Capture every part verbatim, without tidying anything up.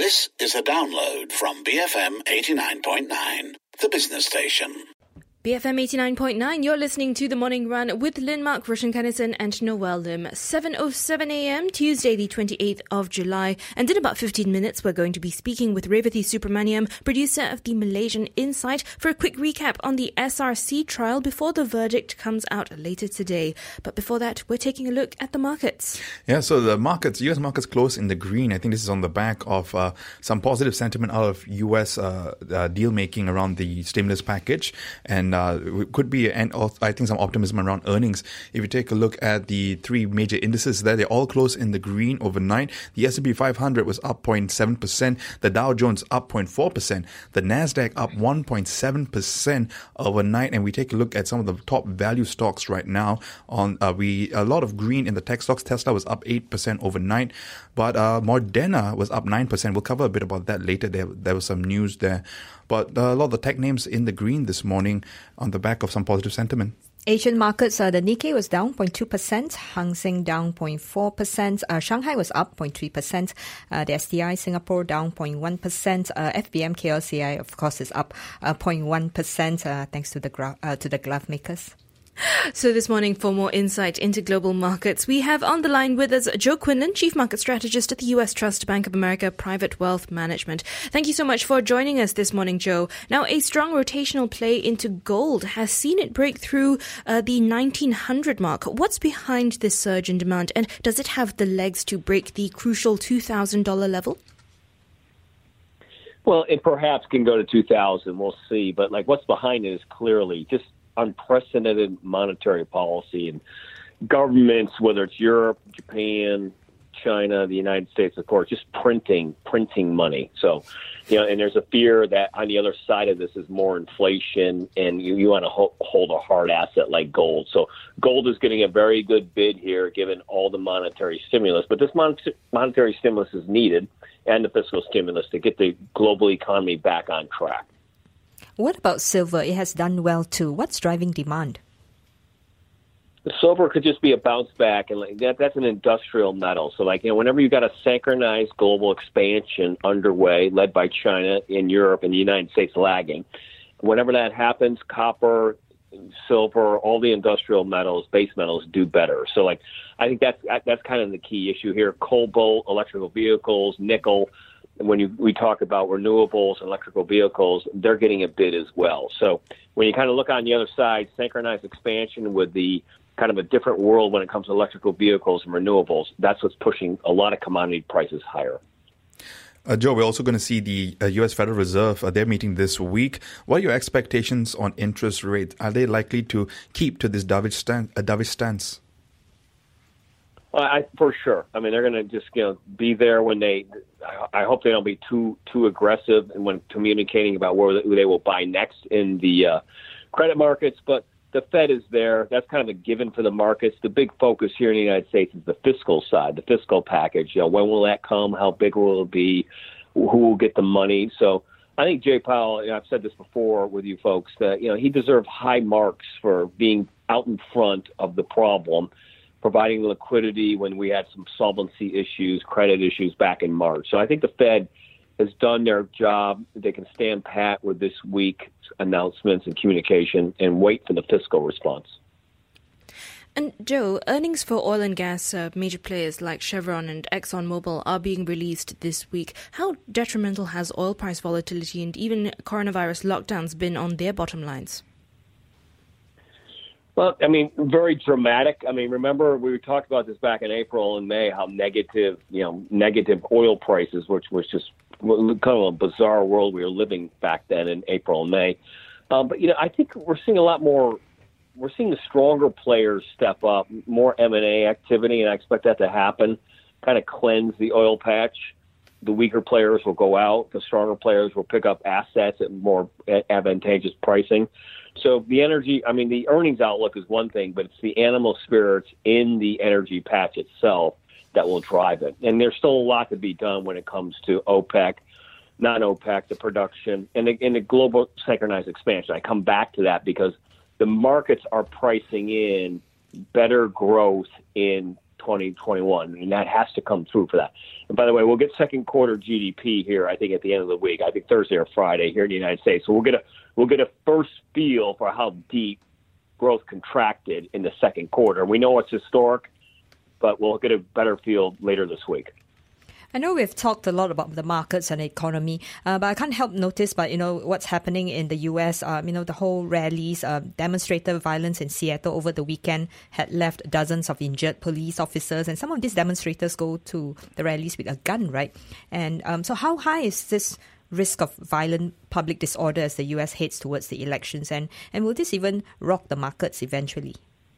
This is a download from B F M eighty-nine point nine, the business station. B F M eighty-nine point nine, you're listening to The Morning Run with Lynn Mark, Roshan Kennison and Noel Lim. seven oh seven a.m, Tuesday the twenty-eighth of July. And in about fifteen minutes, we're going to be speaking with Revathi Subramaniam, producer of the Malaysian Insight, for a quick recap on the S R C trial before the verdict comes out later today. But before that, we're taking a look at the markets. Yeah, so the markets, U S markets closed in the green. I think this is on the back of uh, some positive sentiment out of U S uh, uh, deal making around the stimulus package. And Uh, it could be, and I think, some optimism around earnings. If you take a look at the three major indices there, they all closed in the green overnight. The S and P five hundred was up zero point seven percent. The Dow Jones up zero point four percent. The Nasdaq up one point seven percent overnight. And we take a look at some of the top value stocks right now. On uh, we a lot of green in the tech stocks. Tesla was up eight percent overnight, but uh, Moderna was up nine percent. We'll cover a bit about that later. There, there was some news there. But uh, a lot of the tech names in the green this morning on the back of some positive sentiment. Asian markets, uh, the Nikkei was down zero point two percent, Hang Seng down zero point four percent, uh, Shanghai was up zero point three percent, uh, the S T I Singapore down zero point one percent, uh, F B M K L C I of course is up uh, zero point one percent uh, thanks to the gra- uh, to the glove makers. So this morning, for more insight into global markets, we have on the line with us Joe Quinlan, Chief Market Strategist at the U S Trust Bank of America Private Wealth Management. Thank you so much for joining us this morning, Joe. Now, a strong rotational play into gold has seen it break through uh, the nineteen hundred mark. What's behind this surge in demand, and does it have the legs to break the crucial two thousand dollars level? Well, it perhaps can go to two thousand. We'll see. But like, what's behind it is clearly just unprecedented monetary policy, and governments, whether it's Europe, Japan, China, the United States, of course, just printing, printing money. So, you know, and there's a fear that on the other side of this is more inflation, and you, you want to ho- hold a hard asset like gold. So gold is getting a very good bid here, given all the monetary stimulus. But this mon- monetary stimulus is needed, and the fiscal stimulus, to get the global economy back on track. What about silver? It has done well too. What's driving demand? The silver could just be a bounce back, and like that, that's an industrial metal. So, like, you know, whenever you got a synchronized global expansion underway, led by China and Europe and the United States lagging, whenever that happens, copper, silver, all the industrial metals, base metals do better. So, like, I think that's that's kind of the key issue here. Cobalt, electrical vehicles, nickel. And when you, we talk about renewables and electrical vehicles, they're getting a bid as well. So when you kind of look on the other side, synchronized expansion with the kind of a different world when it comes to electrical vehicles and renewables, that's what's pushing a lot of commodity prices higher. Uh, Joe, we're also going to see the uh, U S Federal Reserve. Uh, they're meeting this week. What are your expectations on interest rates? Are they likely to keep to this dovish stance? Uh, dovish stance? Well, I, for sure. I mean, they're going to just, you know, be there when they. I hope they don't be too too aggressive and when communicating about where they will buy next in the uh, credit markets. But the Fed is there. That's kind of a given for the markets. The big focus here in the United States is the fiscal side, the fiscal package. You know, when will that come? How big will it be? Who will get the money? So I think Jay Powell, you know, I've said this before with you folks, that, you know, he deserves high marks for being out in front of the problem, providing liquidity when we had some solvency issues, credit issues back in March. So I think the Fed has done their job. They can stand pat with this week's announcements and communication and wait for the fiscal response. And Joe, earnings for oil and gas uh, major players like Chevron and ExxonMobil are being released this week. How detrimental has oil price volatility and even coronavirus lockdowns been on their bottom lines? Well, I mean, very dramatic. I mean, remember we talked about this back in April and May, how negative, you know, negative oil prices, which was just kind of a bizarre world we were living back then in April and May. Um, but, you know, I think we're seeing a lot more, we're seeing the stronger players step up, more M and A activity, and I expect that to happen, kind of cleanse the oil patch. The weaker players will go out. The stronger players will pick up assets at more advantageous pricing. So the energy, I mean, the earnings outlook is one thing, but it's the animal spirits in the energy patch itself that will drive it. And there's still a lot to be done when it comes to OPEC, non-OPEC, the production, and the, and the global synchronized expansion. I come back to that because the markets are pricing in better growth in twenty twenty-one, and that has to come through for that. And by the way, we'll get second quarter G D P here, I think, at the end of the week. I think Thursday or Friday here in the United States. So we'll get a we'll get a first feel for how deep growth contracted in the second quarter. We know it's historic, but we'll get a better feel later this week. I know we've talked a lot about the markets and the economy, uh, but I can't help notice, but you know what's happening in the U S. Um, you know the whole rallies, uh, demonstrator violence in Seattle over the weekend had left dozens of injured police officers, and some of these demonstrators go to the rallies with a gun, right? And um, so, how high is this risk of violent public disorder as the U S heads towards the elections, and and will this even rock the markets eventually?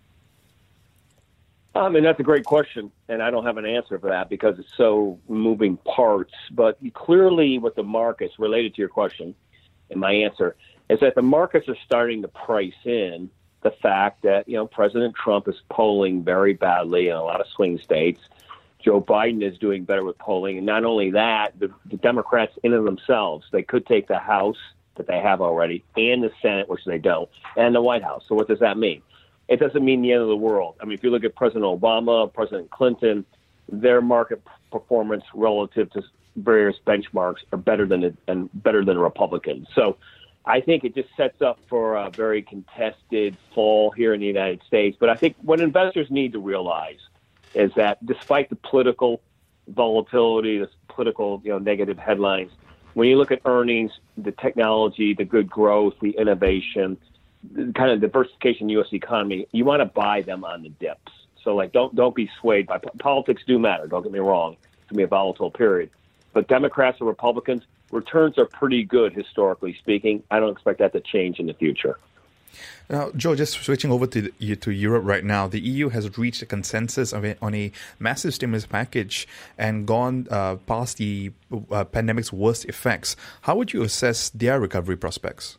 I mean, that's a great question, and I don't have an answer for that because it's so moving parts. But clearly what the markets, related to your question and my answer, is that the markets are starting to price in the fact that, you know, President Trump is polling very badly in a lot of swing states. Joe Biden is doing better with polling. And not only that, the, the Democrats in and of themselves, they could take the House that they have already and the Senate, which they don't, and the White House. So what does that mean? It doesn't mean the end of the world. I mean, if you look at President Obama, President Clinton, their market performance relative to various benchmarks are better than and better than Republicans. So I think it just sets up for a very contested fall here in the United States. But I think what investors need to realize is that despite the political volatility, the political, you know, negative headlines, when you look at earnings, the technology, the good growth, the innovation, kind of diversification in the U S economy, you want to buy them on the dips. So, like, don't don't be swayed by politics. Do matter. Don't get me wrong. It's gonna be a volatile period, but Democrats and Republicans, returns are pretty good historically speaking. I don't expect that to change in the future. Now, Joe, just switching over to the, to Europe right now, the E U has reached a consensus of a, on a massive stimulus package and gone uh, past the uh, pandemic's worst effects. How would you assess their recovery prospects?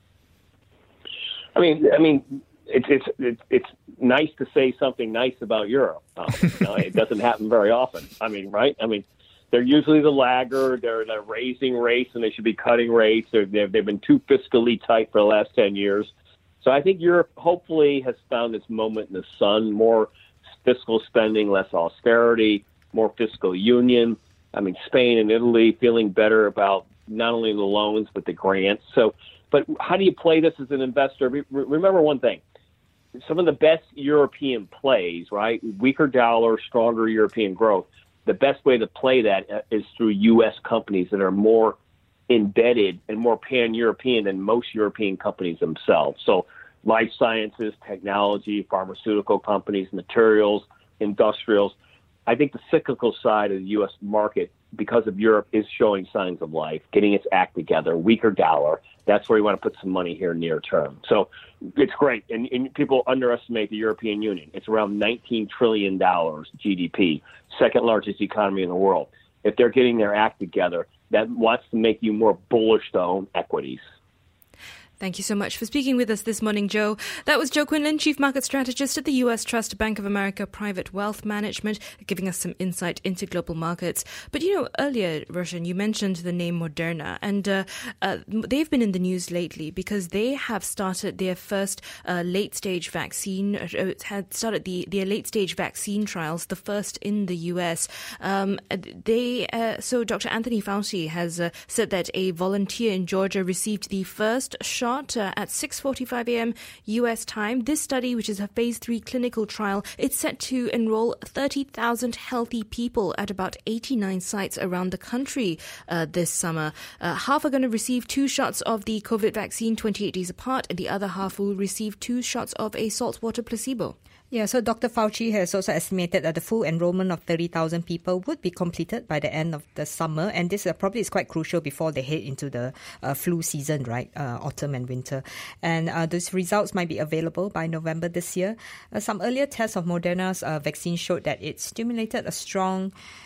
I mean, I mean, it's it's it's, it's nice to say something nice about Europe. Um, you know, it doesn't happen very often. I mean, right? I mean, they're usually the laggard. They're, they're raising rates, and they should be cutting rates. They're, they've they've been too fiscally tight for the last ten years. So I think Europe hopefully has found its moment in the sun. More fiscal spending, less austerity, more fiscal union. I mean, Spain and Italy feeling better about not only the loans but the grants. So. But how do you play this as an investor? Remember one thing. Some of the best European plays, right? Weaker dollar, stronger European growth. The best way to play that is through U S companies that are more embedded and more pan-European than most European companies themselves. So life sciences, technology, pharmaceutical companies, materials, industrials. I think the cyclical side of the U S market, because of Europe, is showing signs of life, getting its act together, weaker dollar. That's where you want to put some money here near term. So it's great. And, and people underestimate the European Union. It's around nineteen trillion dollars G D P, second largest economy in the world. If they're getting their act together, that wants to make you more bullish to own equities. Thank you so much for speaking with us this morning, Joe. That was Joe Quinlan, Chief Market Strategist at the U S Trust Bank of America Private Wealth Management, giving us some insight into global markets. But, you know, earlier, Roshan, you mentioned the name Moderna, and uh, uh, they've been in the news lately because they have started their first uh, late-stage vaccine, uh, had started the, their late-stage vaccine trials, the first in the U S. Um, they, uh, so Doctor Anthony Fauci has uh, said that a volunteer in Georgia received the first shot Uh, at six forty-five a.m. U S time. This study, which is a phase three clinical trial, it's set to enroll thirty thousand healthy people at about eighty-nine sites around the country uh, this summer. Uh, half are going to receive two shots of the COVID vaccine twenty-eight days apart, and the other half will receive two shots of a saltwater placebo. Yeah, so Doctor Fauci has also estimated that the full enrollment of thirty thousand people would be completed by the end of the summer. And this uh, probably is quite crucial before they head into the uh, flu season, right? Uh, autumn and winter. And uh, those results might be available by November this year. Uh, some earlier tests of Moderna's uh, vaccine showed that it stimulated a strong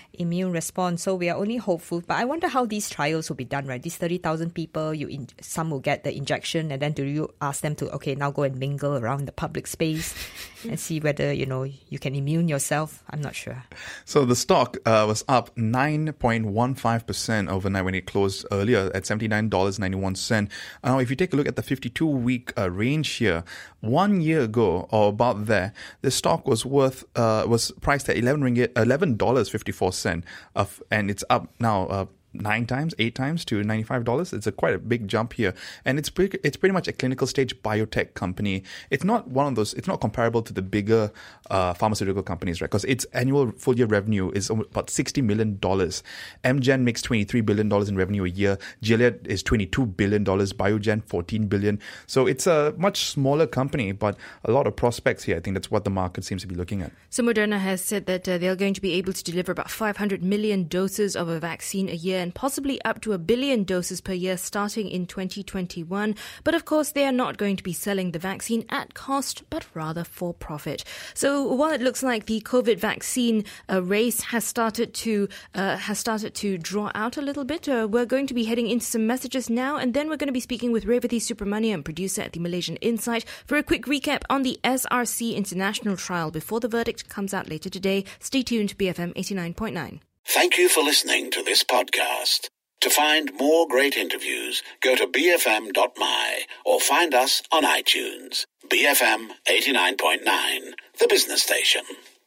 immune response. So we are only hopeful. But I wonder how these trials will be done, right? These thirty thousand people, you in, some will get the injection, and then do you ask them to, okay, now go and mingle around the public space and see whether, you know, you can immune yourself? I'm not sure. So the stock uh, was up nine point one five percent overnight when it closed earlier at seventy-nine dollars and ninety-one cents. Now, if you take a look at the fifty-two week uh, range here, one year ago or about there, the stock was worth uh, was priced at eleven ringgit, eleven dollars fifty-four cents, of, and it's up now. Uh, Nine times, eight times to ninety-five dollars. It's a quite a big jump here, and it's pretty, it's pretty much a clinical stage biotech company. It's not one of those. It's not comparable to the bigger uh, pharmaceutical companies, right? Because its annual full year revenue is about sixty million dollars. Amgen makes twenty-three billion dollars in revenue a year. Gilead is twenty-two billion dollars. Biogen fourteen billion dollars. So it's a much smaller company, but a lot of prospects here. I think that's what the market seems to be looking at. So Moderna has said that uh, they're going to be able to deliver about five hundred million doses of a vaccine a year, and possibly up to a billion doses per year starting in twenty twenty-one. But of course, they are not going to be selling the vaccine at cost, but rather for profit. So while it looks like the COVID vaccine uh, race has started to uh, has started to draw out a little bit, uh, we're going to be heading into some messages now, and then we're going to be speaking with Revathi Subramaniam, producer at the Malaysian Insight, for a quick recap on the S R C international trial before the verdict comes out later today. Stay tuned to B F M eighty-nine point nine. Thank you for listening to this podcast. To find more great interviews, go to b f m dot m y or find us on iTunes. B F M eighty-nine point nine, the business station.